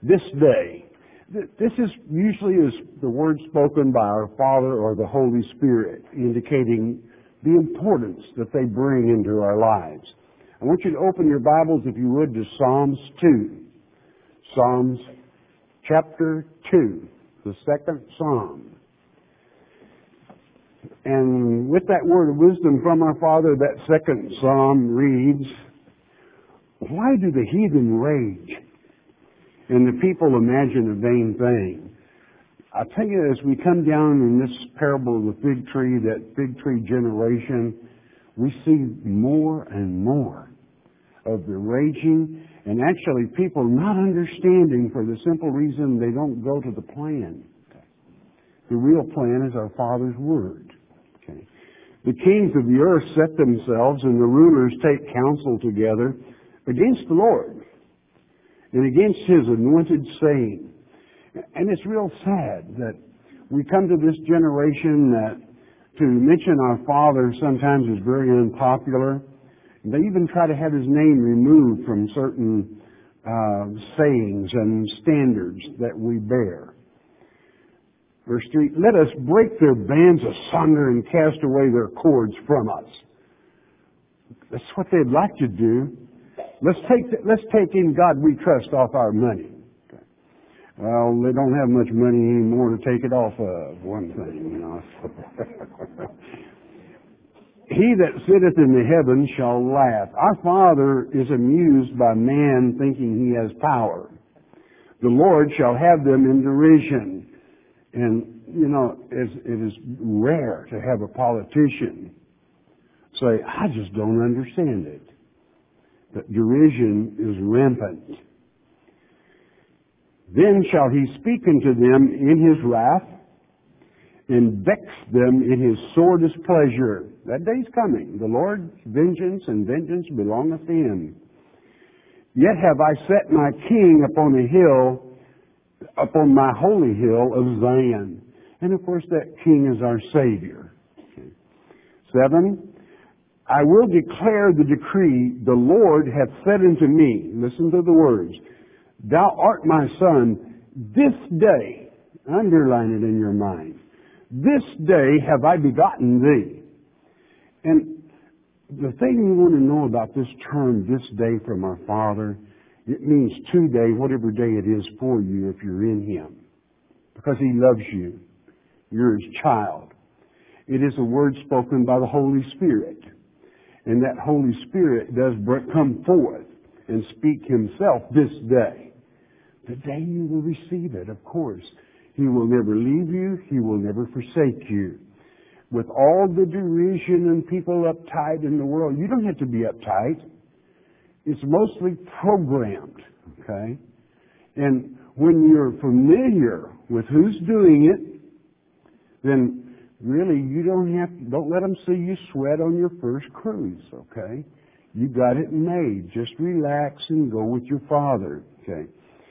This day. This is usually the word spoken by our Father or the Holy Spirit, indicating the importance that they bring into our lives. I want you to open your Bibles, if you would, to Psalms 2. Psalms chapter 2, the second Psalm. And with that word of wisdom from our Father, that second Psalm reads, "Why do the heathen rage, and the people imagine a vain thing?" I'll tell you, as we come down in this parable of the fig tree, that fig tree generation, we see more and more of the raging, and actually people not understanding for the simple reason they don't go to the plan. The real plan is our Father's Word. Okay. The kings of the earth set themselves, and the rulers take counsel together against the Lord and against His anointed, saying. And it's real sad that we come to this generation that to mention our Father sometimes is very unpopular. They even try to have His name removed from certain sayings and standards that we bear. Verse 3, "Let us break their bands asunder and cast away their cords from us." That's what they'd like to do. Let's take In God We Trust off our money. Okay. Well, they don't have much money anymore to take it off of, one thing, you know. "He that sitteth in the heavens shall laugh." Our Father is amused by man thinking he has power. "The Lord shall have them in derision." And, you know, it is rare to have a politician say, "I just don't understand it." But derision is rampant. "Then shall He speak unto them in His wrath, and vex them in His sore displeasure." That day's coming. The Lord's vengeance, and vengeance belongeth to Him. "Yet have I set my King upon a hill, upon my holy hill of Zion." And of course that King is our Savior. 7, "I will declare the decree, the Lord hath said unto me," listen to the words, "Thou art my Son, this day," underline it in your mind, "this day have I begotten thee." And the thing you want to know about this term, "this day," from our Father, it means today, whatever day it is for you if you're in Him. Because He loves you. You're His child. It is a word spoken by the Holy Spirit. And that Holy Spirit does come forth and speak Himself this day. The day you will receive it, of course. He will never leave you. He will never forsake you. With all the derision and people uptight in the world, you don't have to be uptight. It's mostly programmed, okay? And when you're familiar with who's doing it, then really you don't let them see you sweat on your first cruise, okay? You got it made. Just relax and go with your Father, okay?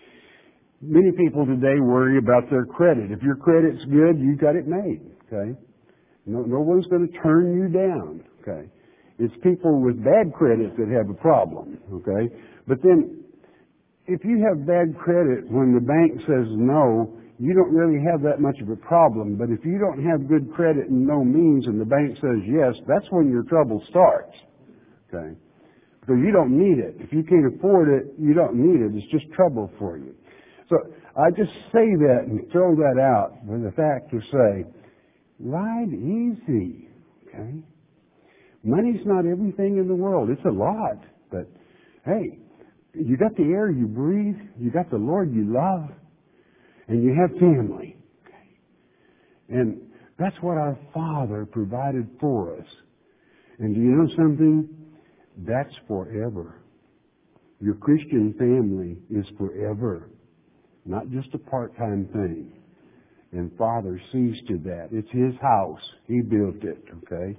Many people today worry about their credit. If your credit's good, you got it made, okay? No one's going to turn you down, okay? It's people with bad credit that have a problem, okay? But then, if you have bad credit when the bank says no, you don't really have that much of a problem. But if you don't have good credit and no means and the bank says yes, that's when your trouble starts, okay? Because you don't need it. If you can't afford it, you don't need it. It's just trouble for you. So I just say that and throw that out for the fact to say, ride easy, okay? Money's not everything in the world. It's a lot. But, hey, you got the air you breathe, you got the Lord you love, and you have family. Okay? And that's what our Father provided for us. And do you know something? That's forever. Your Christian family is forever, not just a part-time thing. And Father sees to that. It's His house. He built it, okay?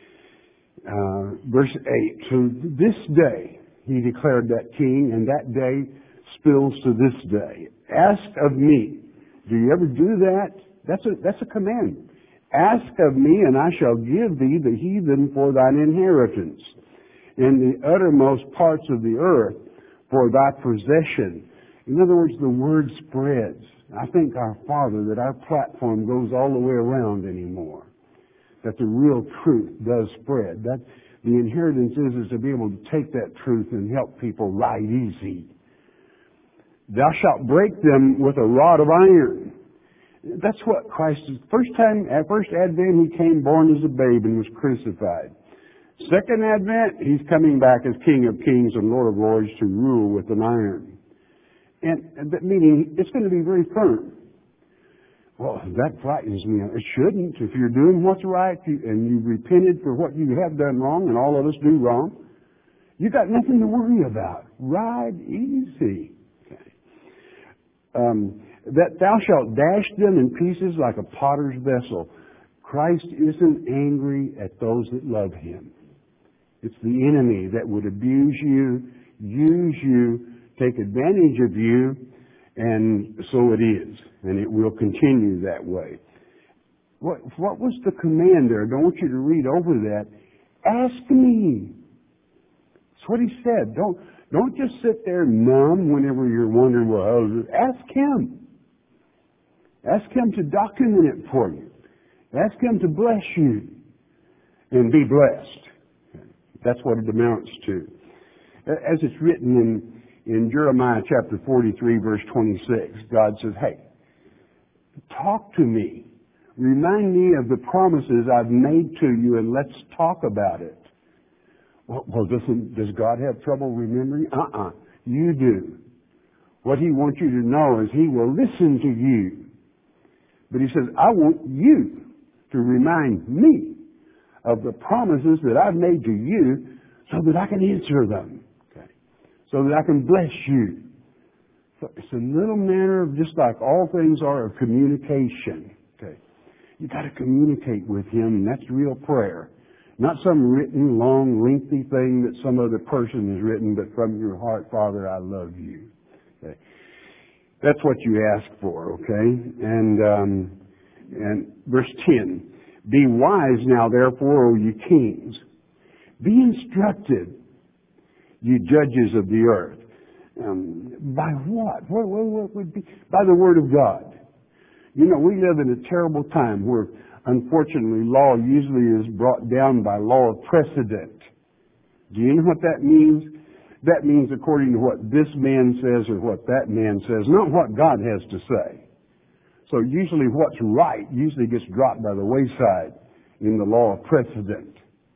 Verse 8, "So this day," He declared that King, and that day spills to this day. "Ask of me." Do you ever do that? That's a command. "Ask of me, and I shall give thee the heathen for thine inheritance, and the uttermost parts of the earth for thy possession." In other words, the word spreads. I thank our Father that our platform goes all the way around anymore. That the real truth does spread. That the inheritance is to be able to take that truth and help people ride easy. Thou shalt break them with a rod of iron. That's what Christ is. First advent, He came born as a babe and was crucified. Second advent, He's coming back as King of Kings and Lord of Lords to rule with an iron. And that meaning it's going to be very firm. Well, that frightens me. It shouldn't. If you're doing what's right and you've repented for what you have done wrong, and all of us do wrong, you got nothing to worry about. Ride easy. Okay. That thou shalt dash them in pieces like a potter's vessel. Christ isn't angry at those that love Him. It's the enemy that would abuse you, use you, take advantage of you, and so it is. And it will continue that way. What was the command there? I don't want you to read over that. Ask me. That's what He said. Don't just sit there numb whenever you're wondering, well, ask Him. Ask Him to document it for you. Ask Him to bless you and be blessed. That's what it amounts to. As it's written in Jeremiah chapter 43, verse 26, God says, hey, talk to me. Remind me of the promises I've made to you, and let's talk about it. Well, does God have trouble remembering? You do. What He wants you to know is He will listen to you. But He says, I want you to remind me of the promises that I've made to you so that I can answer them. Okay. So that I can bless you. So it's a little matter of, just like all things are, of communication. Okay. You got to communicate with Him, and that's real prayer. Not some written, long, lengthy thing that some other person has written, but from your heart, Father, I love you. Okay. That's what you ask for, okay? And verse 10, be wise now, therefore, O ye kings. Be instructed, ye judges of the earth. By what? What would be? By the Word of God. You know, we live in a terrible time where, unfortunately, law usually is brought down by law of precedent. Do you know what that means? That means according to what this man says or what that man says, not what God has to say. So usually what's right usually gets dropped by the wayside in the law of precedent.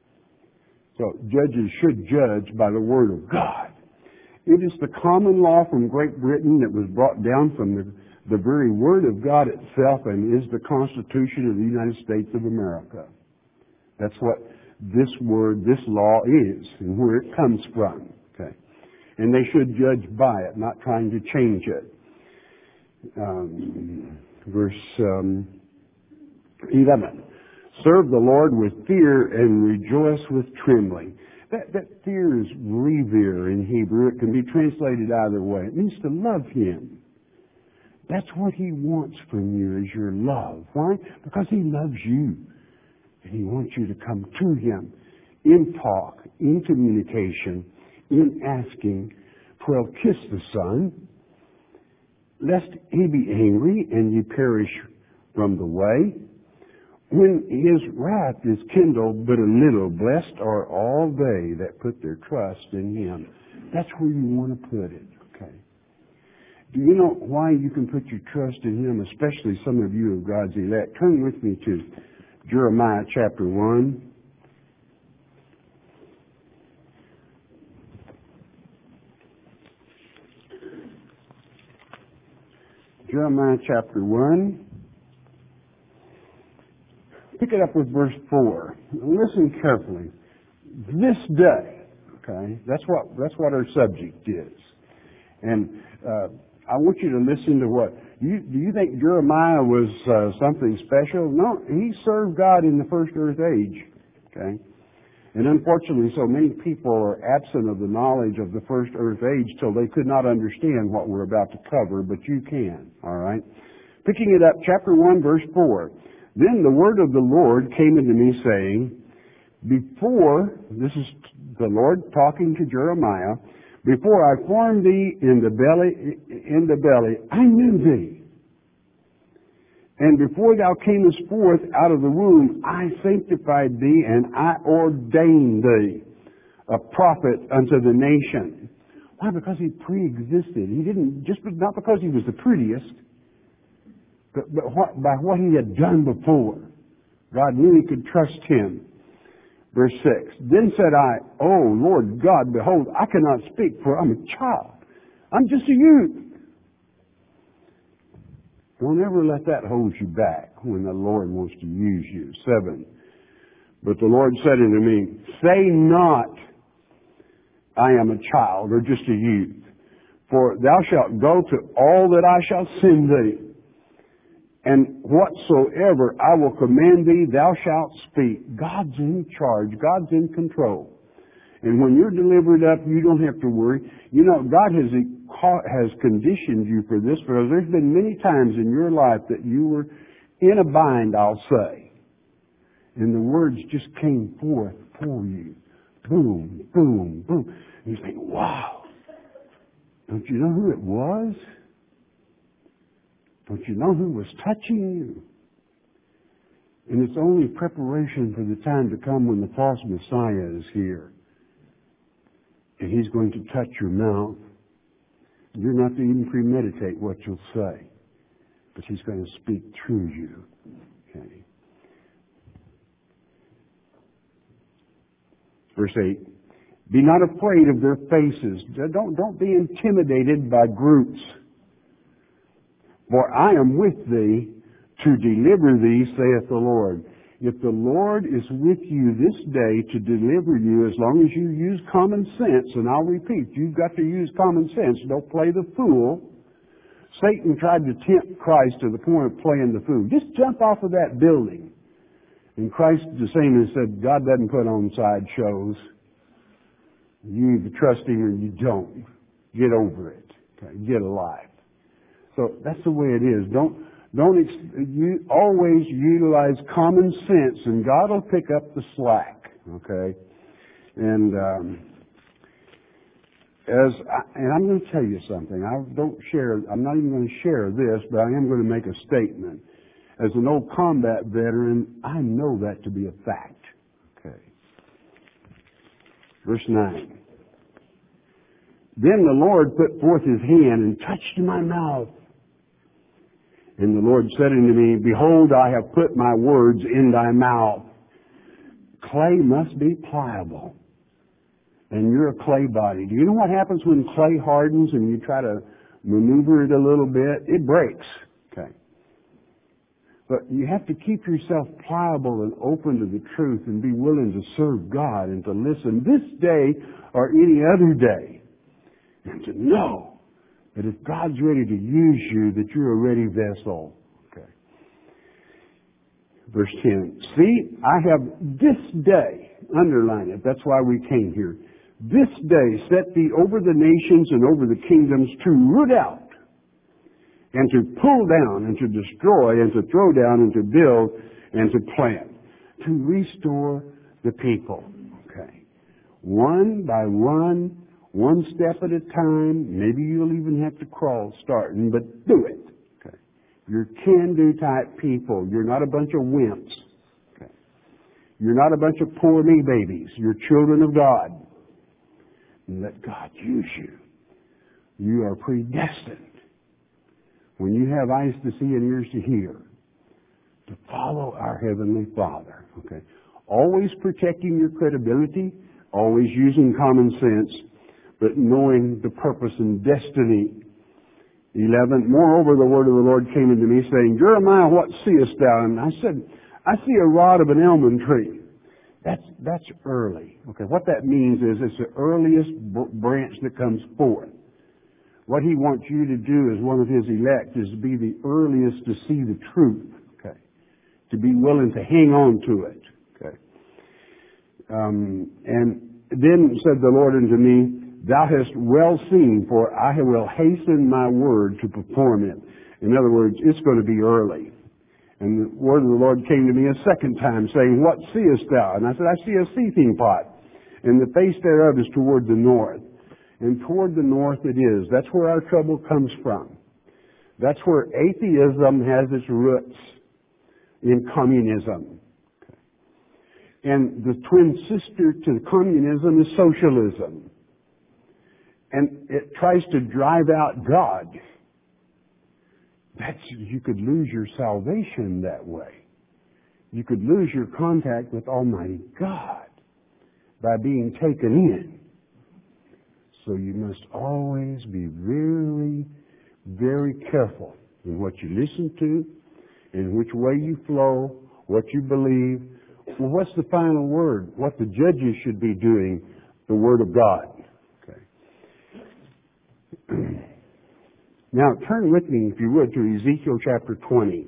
So judges should judge by the Word of God. It is the common law from Great Britain that was brought down from the very Word of God itself and is the Constitution of the United States of America. That's what this word, this law is, and where it comes from. Okay. And they should judge by it, not trying to change it. Verse 11. Serve the Lord with fear and rejoice with trembling. That fear is revere in Hebrew. It can be translated either way. It means to love Him. That's what He wants from you, is your love. Why? Because He loves you. And He wants you to come to Him in talk, in communication, in asking. 12, kiss the Son, lest He be angry and ye perish from the way. When His wrath is kindled but a little, blessed are all they that put their trust in Him. That's where you want to put it, okay? Do you know why you can put your trust in Him, especially some of you of God's elect? Turn with me to Jeremiah chapter 1. Jeremiah chapter 1. Pick it up with verse 4. Listen carefully. This day, okay, that's what our subject is. And I want you to listen to what. Do you think Jeremiah was something special? No, he served God in the first earth age, okay? And unfortunately, so many people are absent of the knowledge of the first earth age till they could not understand what we're about to cover, but you can, all right? Picking it up, chapter 1, verse 4. Then the word of the Lord came unto me, saying, this is the Lord talking to Jeremiah, Before I formed thee in the belly, I knew thee. And before thou camest forth out of the womb, I sanctified thee, and I ordained thee a prophet unto the nation. Why? Because he pre-existed. He didn't, not because he was the prettiest, but by what he had done before. God knew he could trust him. Verse 6, Then said I, O Lord God, behold, I cannot speak, for I'm a child. I'm just a youth. Don't ever let that hold you back when the Lord wants to use you. 7, But the Lord said unto me, Say not, I am a child, or just a youth. For thou shalt go to all that I shall send thee. And whatsoever I will command thee, thou shalt speak. God's in charge. God's in control. And when you're delivered up, you don't have to worry. You know, God has conditioned you for this, because there's been many times in your life that you were in a bind, I'll say. And the words just came forth for you. Boom, boom, boom. And you think, wow. Don't you know who it was? Don't you know who was touching you? And it's only preparation for the time to come when the false Messiah is here. And he's going to touch your mouth. You're not to even premeditate what you'll say, but he's going to speak through you. Okay. Verse 8. Be not afraid of their faces. Don't be intimidated by groups. For I am with thee to deliver thee, saith the Lord. If the Lord is with you this day to deliver you, as long as you use common sense, and I'll repeat, you've got to use common sense. Don't play the fool. Satan tried to tempt Christ to the point of playing the fool. Just jump off of that building. And Christ the same and said, God doesn't put on sideshows. You either trust him or you don't. Get over it. Okay? Get alive. So that's the way it is. You always utilize common sense, and God will pick up the slack. Okay, and I'm going to tell you something. I'm not even going to share this, but I am going to make a statement. As an old combat veteran, I know that to be a fact. Okay. Verse 9. Then the Lord put forth his hand and touched my mouth. And the Lord said unto me, Behold, I have put my words in thy mouth. Clay must be pliable. And you're a clay body. Do you know what happens when clay hardens and you try to maneuver it a little bit? It breaks. Okay. But you have to keep yourself pliable and open to the truth and be willing to serve God and to listen this day or any other day. And to know that if God's ready to use you, that you're a ready vessel. Okay. Verse 10. See, I have this day, underline it, that's why we came here. This day set thee over the nations and over the kingdoms to root out and to pull down and to destroy and to throw down and to build and to plant. To restore the people. Okay. One by one, one step at a time. Maybe you'll even have to crawl starting, but do it. Okay. You're can-do type people. You're not a bunch of wimps. Okay. You're not a bunch of poor me babies. You're children of God. And let God use you. You are predestined. When you have eyes to see and ears to hear, to follow our Heavenly Father. Okay. Always protecting your credibility, always using common sense, but knowing the purpose and destiny. 11, Moreover, the word of the Lord came unto me, saying, Jeremiah, what seest thou? And I said, I see a rod of an almond tree. That's early. Okay, what that means is it's the earliest branch that comes forth. What he wants you to do as one of his elect is to be the earliest to see the truth. Okay, to be willing to hang on to it. Okay, and then said the Lord unto me, Thou hast well seen, for I will hasten my word to perform it. In other words, it's going to be early. And the word of the Lord came to me a second time, saying, What seest thou? And I said, I see a seething pot, and the face thereof is toward the north. and toward the north it is. That's where our trouble comes from. That's where atheism has its roots, in communism. And the twin sister to communism is socialism. And it tries to drive out God. You could lose your salvation that way. You could lose your contact with Almighty God by being taken in. So you must always be very, very careful in what you listen to, in which way you flow, what you believe. Well, what's the final word? What the judges should be doing, the Word of God. Okay. Now, turn with me, if you would, to Ezekiel chapter 20.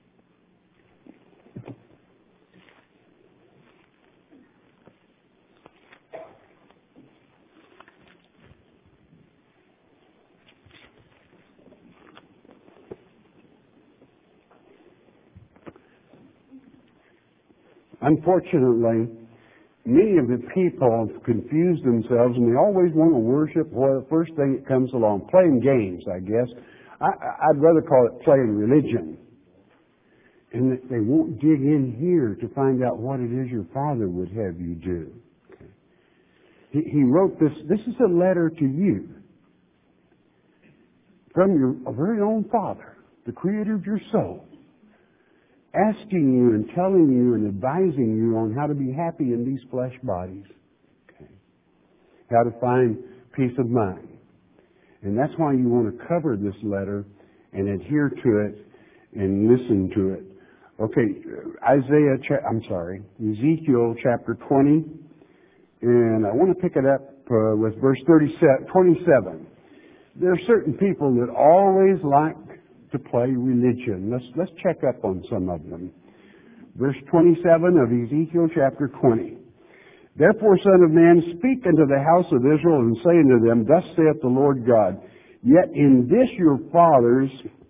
Unfortunately, many of the people have confused themselves, and they always want to worship the first thing that comes along. Playing games, I guess. I'd rather call it playing religion. And that they won't dig in here to find out what it is your Father would have you do. Okay. He wrote this. This is a letter to you from your very own Father, the Creator of your soul, asking you and telling you and advising you on how to be happy in these flesh bodies. Okay. How to find peace of mind. And that's why you want to cover this letter and adhere to it and listen to it. Okay, Ezekiel chapter 20, and I want to pick it up with verse 27. There are certain people that always like to play religion. Let's check up on some of them. Verse 27 of Ezekiel chapter 20. Therefore, Son of man, speak unto the house of Israel, and say unto them, Thus saith the Lord God, Yet in this your fathers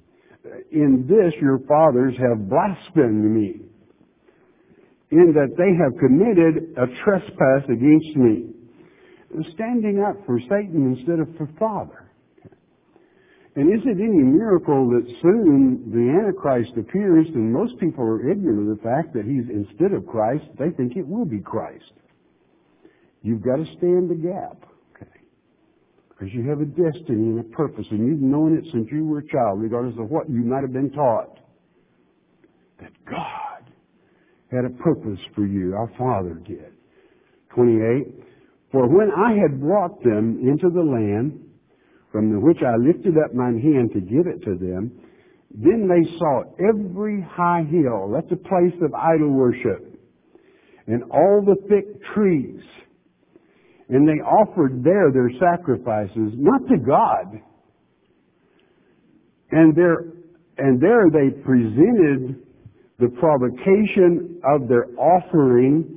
have blasphemed me, in that they have committed a trespass against me, standing up for Satan instead of for Father. And is it any miracle that soon the Antichrist appears, and most people are ignorant of the fact that he's instead of Christ, they think it will be Christ. You've got to stand the gap, okay? Because you have a destiny and a purpose, and you've known it since you were a child, regardless of what you might have been taught. That God had a purpose for you. Our Father did. 28. For when I had brought them into the land, from the which I lifted up mine hand to give it to them, then they saw every high hill, that's a place of idol worship, and all the thick trees, and they offered there their sacrifices, not to God. And there they presented the provocation of their offering.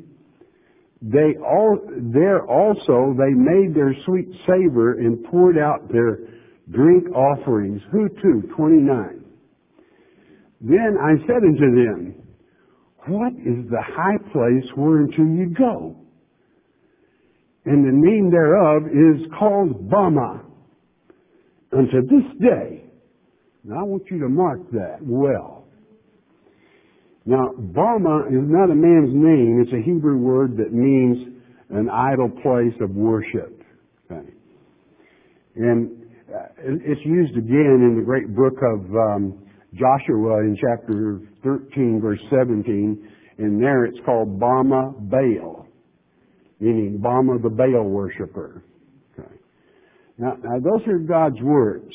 There also they made their sweet savor and poured out their drink offerings. Who to? 29. Then I said unto them, What is the high place whereunto you go? And the name thereof is called Bama unto this day. Now I want you to mark that well. Now, Bama is not a man's name. It's a Hebrew word that means an idol place of worship. Okay. And it's used again in the great book of Joshua in chapter 13, verse 17. And there it's called Bama Baal, meaning Bama the Baal worshiper. Okay. Now, those are God's words.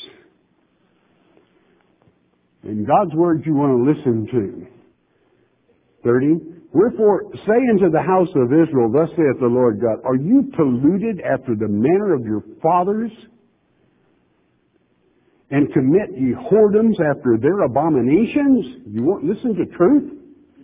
And God's words you want to listen to. 30. Wherefore say unto the house of Israel, Thus saith the Lord God, Are you polluted after the manner of your fathers, and commit ye whoredoms after their abominations? You won't listen to truth?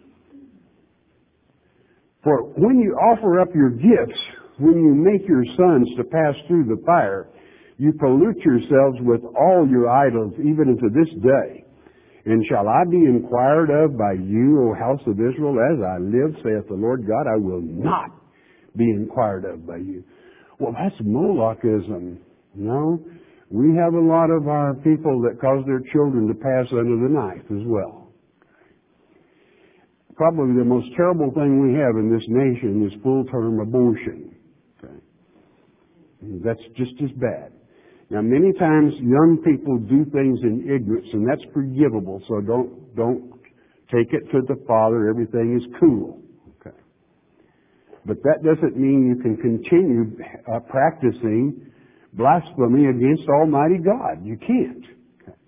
For when you offer up your gifts, when you make your sons to pass through the fire, you pollute yourselves with all your idols, even unto this day. And shall I be inquired of by you, O house of Israel? As I live, saith the Lord God, I will not be inquired of by you. Well, that's Molochism. No, we have a lot of our people that cause their children to pass under the knife as well. Probably the most terrible thing we have in this nation is full-term abortion. Okay. That's just as bad. Now, many times young people do things in ignorance, and that's forgivable, so don't take it to the Father. Everything is cool. Okay. But that doesn't mean you can continue practicing blasphemy against Almighty God. You can't. Okay.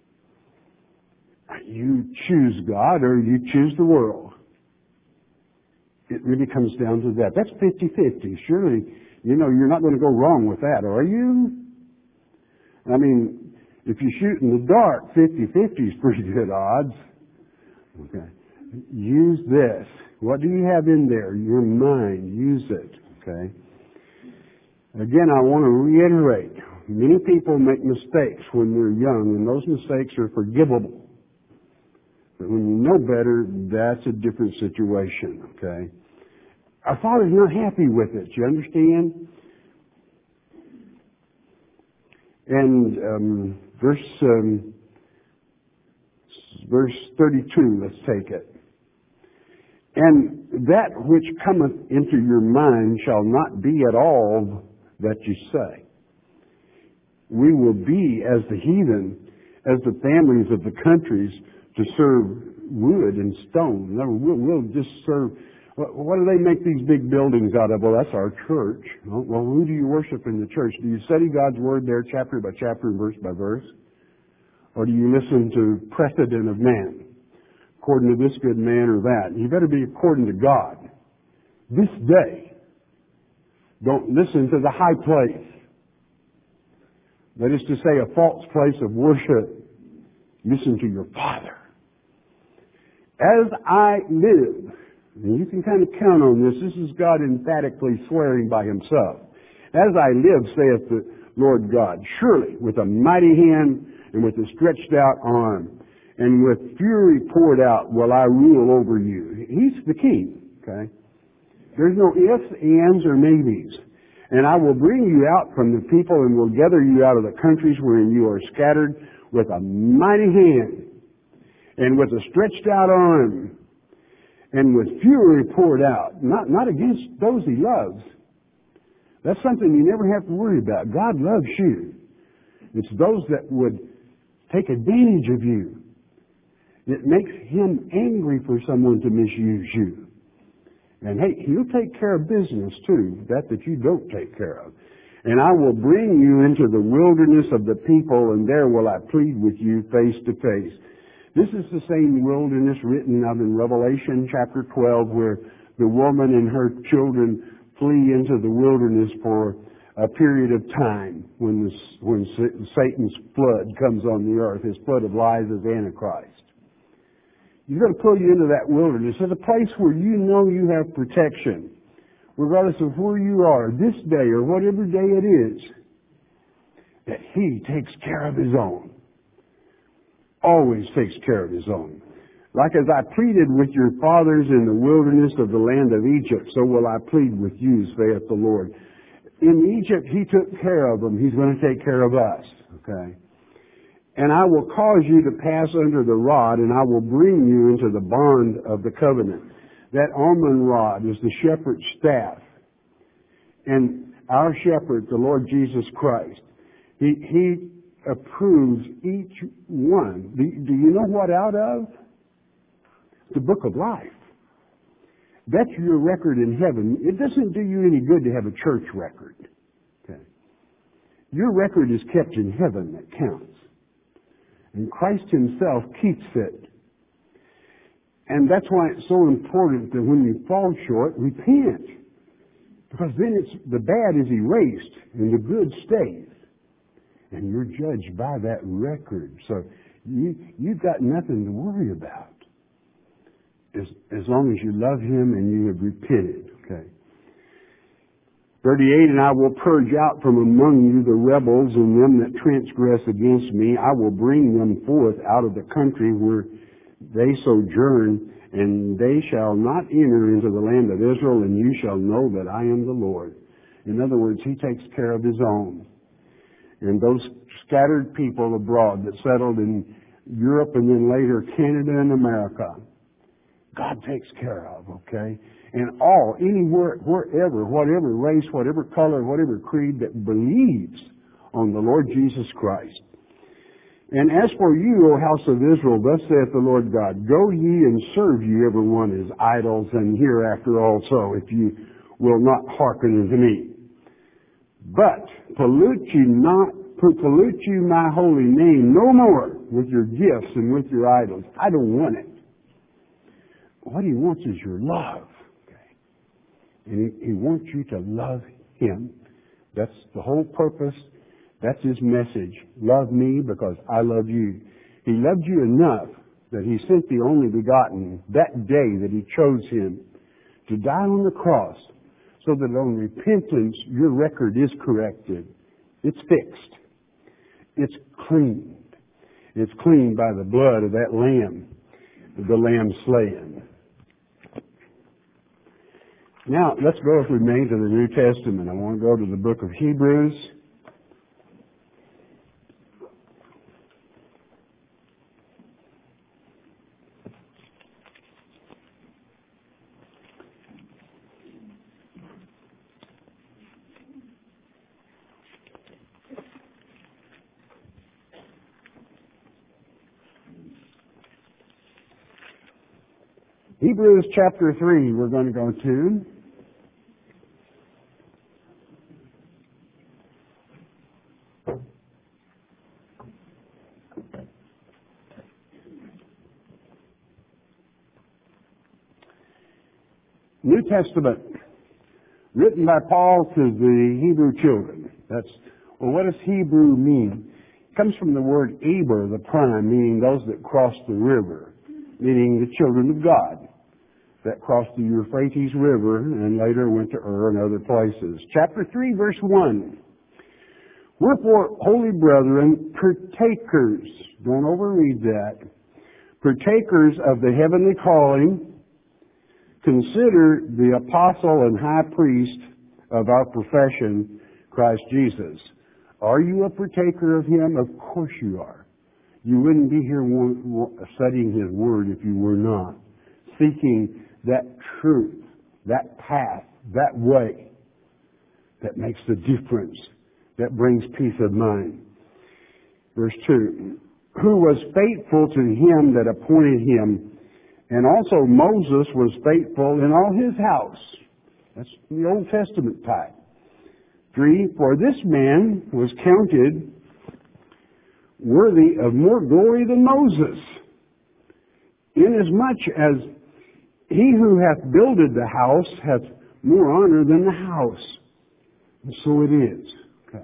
You choose God or you choose the world. It really comes down to that. That's 50-50. Surely, you're not going to go wrong with that, are you? I mean, if you shoot in the dark, 50-50 is pretty good odds. Okay. Use this. What do you have in there? Your mind. Use it. Okay. Again, I want to reiterate, many people make mistakes when they're young, and those mistakes are forgivable. But when you know better, that's a different situation. Okay. Our Father's not happy with it. You understand? And verse 32, let's take it. And that which cometh into your mind shall not be at all that you say. We will be as the heathen, as the families of the countries, to serve wood and stone. No, we'll just serve. What do they make these big buildings out of? Well, that's our church. Well, who do you worship in the church? Do you study God's Word there chapter by chapter and verse by verse? Or do you listen to precedent of man? According to this good man or that. You better be according to God. This day, don't listen to the high place. That is to say, a false place of worship. Listen to your Father. As I live, and you can kind of count on this. This is God emphatically swearing by Himself. As I live, saith the Lord God, surely with a mighty hand and with a stretched out arm and with fury poured out will I rule over you. He's the king, okay? There's no ifs, ands, or maybes. And I will bring you out from the people and will gather you out of the countries wherein you are scattered with a mighty hand and with a stretched out arm and with fury poured out, not against those He loves. That's something you never have to worry about. God loves you. It's those that would take advantage of you. It makes Him angry for someone to misuse you. And hey, He'll take care of business too, that you don't take care of. And I will bring you into the wilderness of the people, and there will I plead with you face to face. This is the same wilderness written of in Revelation chapter 12, where the woman and her children flee into the wilderness for a period of time when Satan's flood comes on the earth, his flood of lies as Antichrist. He's going to pull you into that wilderness. It's a place where you know you have protection, regardless of where you are, this day or whatever day it is, that He takes care of His own. Always takes care of His own. Like as I pleaded with your fathers in the wilderness of the land of Egypt, so will I plead with you, saith the Lord. In Egypt, He took care of them. He's going to take care of us. Okay? And I will cause you to pass under the rod, and I will bring you into the bond of the covenant. That almond rod is the shepherd's staff. And our shepherd, the Lord Jesus Christ, He approves each one. Do you know what out of? The book of life. That's your record in heaven. It doesn't do you any good to have a church record. Okay. Your record is kept in heaven that counts. And Christ Himself keeps it. And that's why it's so important that when you fall short, repent. Because then the bad is erased and the good stays. And you're judged by that record. So you've got nothing to worry about. As long as you love Him and you have repented. Okay. 38, and I will purge out from among you the rebels and them that transgress against me. I will bring them forth out of the country where they sojourn, and they shall not enter into the land of Israel, and you shall know that I am the Lord. In other words, He takes care of His own. and those scattered people abroad that settled in Europe and then later Canada and America. God takes care of, okay? And all, anywhere, wherever, whatever race, whatever color, whatever creed that believes on the Lord Jesus Christ. And as for you, O house of Israel, thus saith the Lord God, go ye and serve ye every one as idols, and hereafter also, if you will not hearken unto me. But pollute you my holy name no more with your gifts and with your idols. I don't want it. What he wants is your love. Okay? And he wants you to love him. That's the whole purpose. That's his message. Love me because I love you. He loved you enough that he sent the only begotten that day that he chose him to die on the cross so that on repentance your record is corrected. It's fixed. It's cleaned. It's cleaned by the blood of that lamb, the lamb slain. Now, let's go, if we may, to the New Testament. I want to go to the book of Hebrews. Hebrews chapter 3 we're going to go to. New Testament, written by Paul to the Hebrew children. What does Hebrew mean? It comes from the word Eber, the prime, meaning those that crossed the river, meaning the children of God that crossed the Euphrates River and later went to Ur and other places. Chapter 3, verse 1. Wherefore, holy brethren, partakers, don't overread that, partakers of the heavenly calling, consider the apostle and high priest of our profession, Christ Jesus. Are you a partaker of him? Of course you are. You wouldn't be here studying his word if you were not. Seeking that truth, that path, that way that makes the difference, that brings peace of mind. Verse 2. Who was faithful to him that appointed him, and also Moses was faithful in all his house. That's the Old Testament type. 3, for this man was counted worthy of more glory than Moses, inasmuch as he who hath builded the house hath more honor than the house. And so it is. Okay.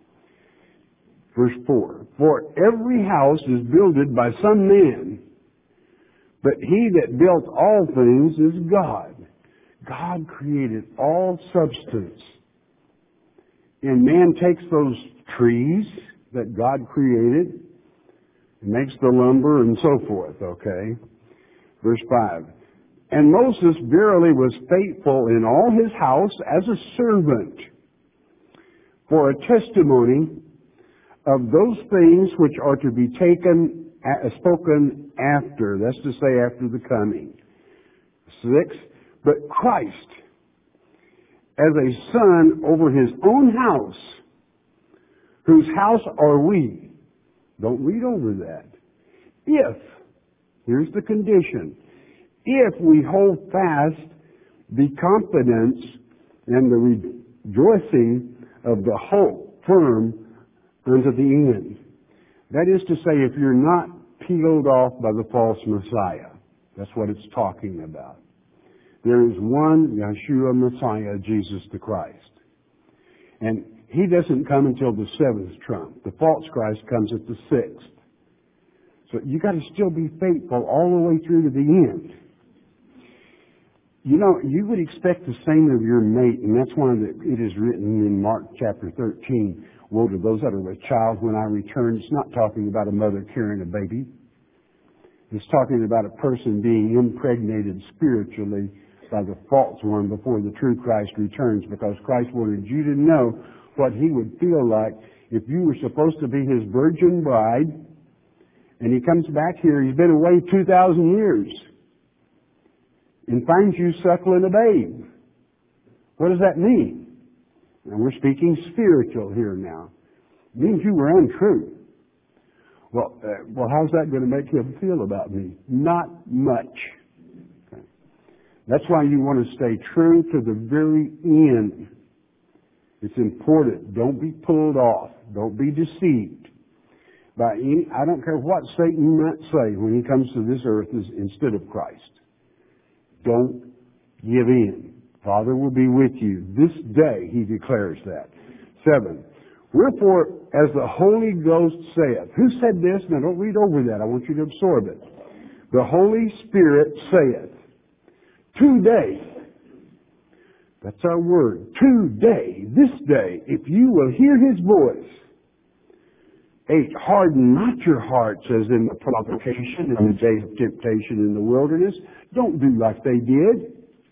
Verse 4, for every house is builded by some man, but he that built all things is God. God created all substance. And man takes those trees that God created and makes the lumber and so forth, okay? Verse 5. And Moses verily was faithful in all his house as a servant for a testimony of those things which are to be spoken after, that's to say after the coming. 6, but Christ as a son over his own house, whose house are we. Don't read over that. If, here's the condition, if we hold fast the confidence and the rejoicing of the hope firm unto the end. That is to say, if you're not peeled off by the false Messiah. That's what it's talking about. There is one Yeshua Messiah, Jesus the Christ. And he doesn't come until the 7th trump. The false Christ comes at the 6th. So you got to still be faithful all the way through to the end. You know, you would expect the same of your mate, and that's why it is written in Mark chapter 13, woe to those that are with child when I return. It's not talking about a mother carrying a baby. It's talking about a person being impregnated spiritually by the false one before the true Christ returns, because Christ wanted you to know what he would feel like if you were supposed to be his virgin bride, and he comes back here, he's been away 2,000 years, and finds you suckling a babe. What does that mean? And we're speaking spiritual here now. It means you were untrue. Well, how's that going to make him feel about me? Not much. Okay. That's why you want to stay true to the very end. It's important. Don't be pulled off. Don't be deceived by any. I don't care what Satan might say when he comes to this earth instead of Christ. Don't give in. Father will be with you. This day he declares that. 7. Wherefore, as the Holy Ghost saith. Who said this? Now don't read over that. I want you to absorb it. The Holy Spirit saith. Today. That's our word. Today, this day, if you will hear his voice. 8. Harden not your hearts as in the provocation in the day of temptation in the wilderness. Don't do like they did.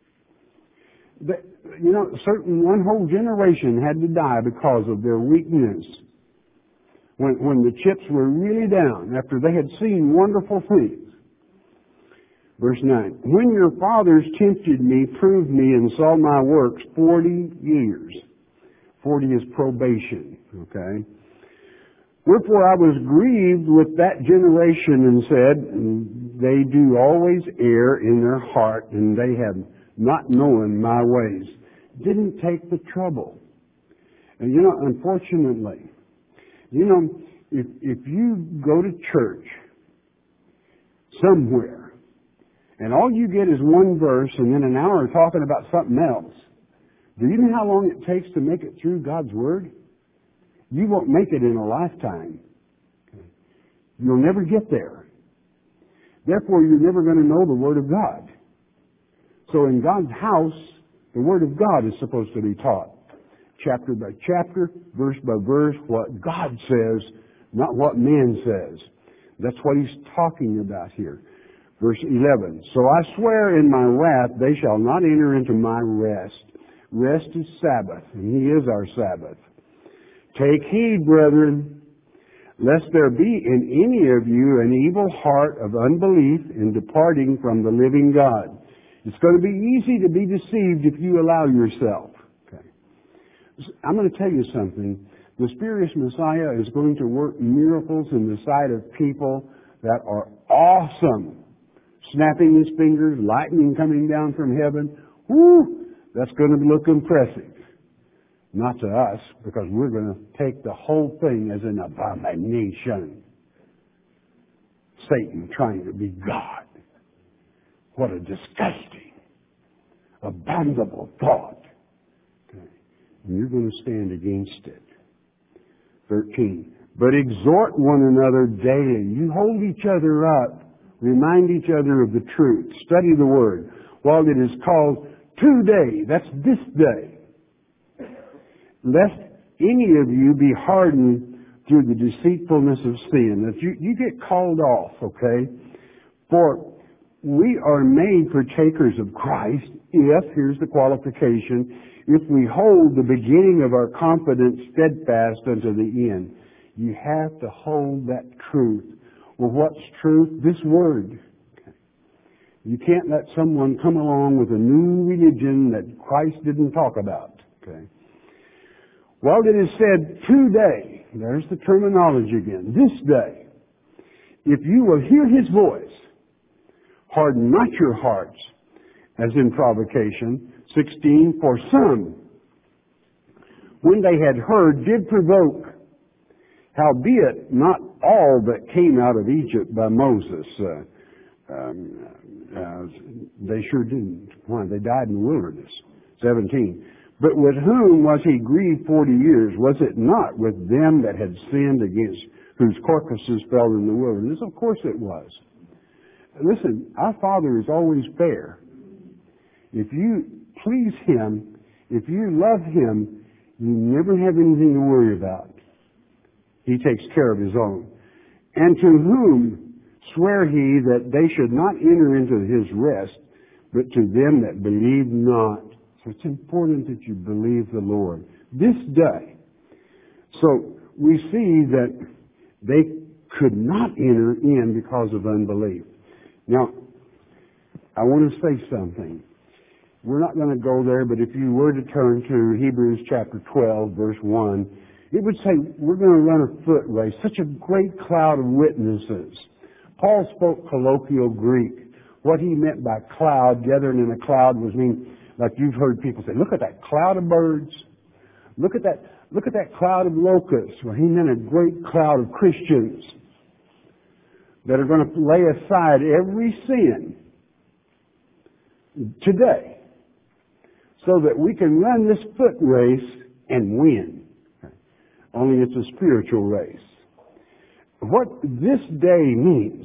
One whole generation had to die because of their weakness. When the chips were really down, after they had seen wonderful things. Verse 9. When your fathers tempted me, proved me, and saw my works 40 years. 40 is probation, okay? Wherefore I was grieved with that generation and said, they do always err in their heart, and they have not known my ways. Didn't take the trouble. And unfortunately, if you go to church somewhere, and all you get is one verse and then an hour talking about something else, do you know how long it takes to make it through God's Word? You won't make it in a lifetime. You'll never get there. Therefore, you're never going to know the Word of God. So in God's house, the Word of God is supposed to be taught. Chapter by chapter, verse by verse, what God says, not what man says. That's what he's talking about here. Verse 11. So I swear in my wrath, they shall not enter into my rest. Rest is Sabbath, and he is our Sabbath. Take heed, brethren, lest there be in any of you an evil heart of unbelief in departing from the living God. It's going to be easy to be deceived if you allow yourself. Okay. I'm going to tell you something. The spurious Messiah is going to work miracles in the sight of people that are awesome. Snapping his fingers, lightning coming down from heaven. Whoo! That's going to look impressive. Not to us, because we're going to take the whole thing as an abomination. Satan trying to be God. What a disgusting, abominable thought. Okay. And you're going to stand against it. 13. But exhort one another daily. You hold each other up. Remind each other of the truth. Study the Word. While it is called today, that's this day. Lest any of you be hardened through the deceitfulness of sin. That you get called off, okay? For we are made partakers of Christ if, here's the qualification, if we hold the beginning of our confidence steadfast unto the end. You have to hold that truth. Well, what's truth? This Word. Okay. You can't let someone come along with a new religion that Christ didn't talk about. Okay. Well, it is said today, there's the terminology again, this day, if you will hear his voice, harden not your hearts, as in provocation. 16, for some, when they had heard, did provoke, howbeit not all that came out of Egypt by Moses. They sure didn't. Why? They died in the wilderness. 17. But with whom was he grieved 40 years? Was it not with them that had sinned against whose carcasses fell in the wilderness? Of course it was. Listen, our Father is always fair. If you please him, if you love him, you never have anything to worry about. He takes care of his own. And to whom sware he that they should not enter into his rest, but to them that believe not. So it's important that you believe the Lord. This day. So we see that they could not enter in because of unbelief. Now, I want to say something. We're not going to go there, but if you were to turn to Hebrews chapter 12, verse 1, it would say we're going to run a foot race, such a great cloud of witnesses. Paul spoke colloquial Greek. What he meant by cloud, gathering in a cloud, was mean, like you've heard people say, look at that cloud of birds. Look at that cloud of locusts. Well, he meant a great cloud of Christians that are going to lay aside every sin today so that we can run this foot race and win. Only it's a spiritual race. What this day means,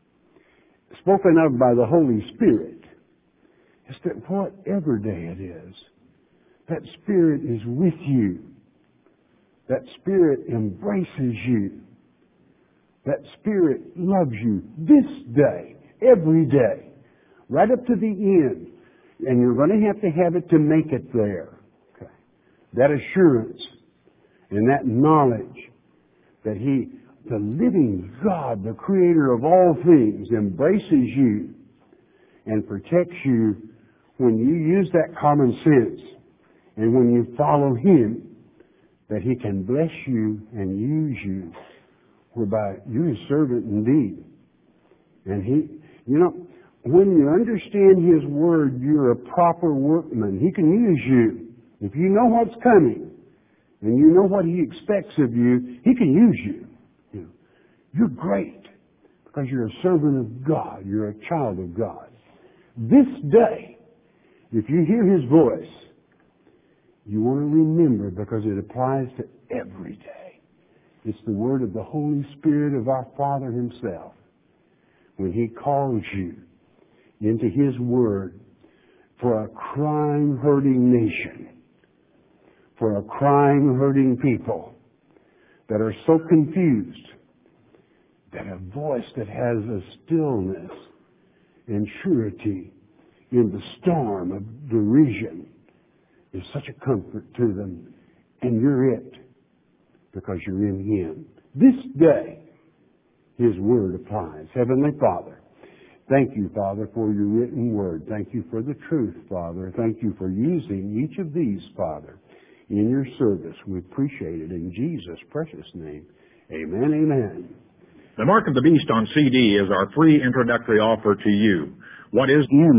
spoken of by the Holy Spirit, is that whatever day it is, that Spirit is with you. That Spirit embraces you. That Spirit loves you this day, every day, right up to the end. And you're going to have it to make it there. Okay. That assurance and that knowledge that the living God, the Creator of all things, embraces you and protects you when you use that common sense and when you follow Him, that He can bless you and use you, whereby you're His servant indeed. And when you understand His Word, you're a proper workman. He can use you. If you know what's coming and you know what He expects of you, He can use you. You're great because you're a servant of God. You're a child of God. This day, if you hear His voice, you want to remember, because it applies to every day. It's the word of the Holy Spirit of our Father Himself. When He calls you into His Word for a crying, hurting nation, for a crying, hurting people that are so confused that a voice that has a stillness and surety in the storm of derision is such a comfort to them. And you're it, because you're in Him. This day, His Word applies. Heavenly Father, thank you, Father, for your written Word. Thank you for the truth, Father. Thank you for using each of these, Father, in your service. We appreciate it in Jesus' precious name. Amen, amen. The Mark of the Beast on CD is our free introductory offer to you. What is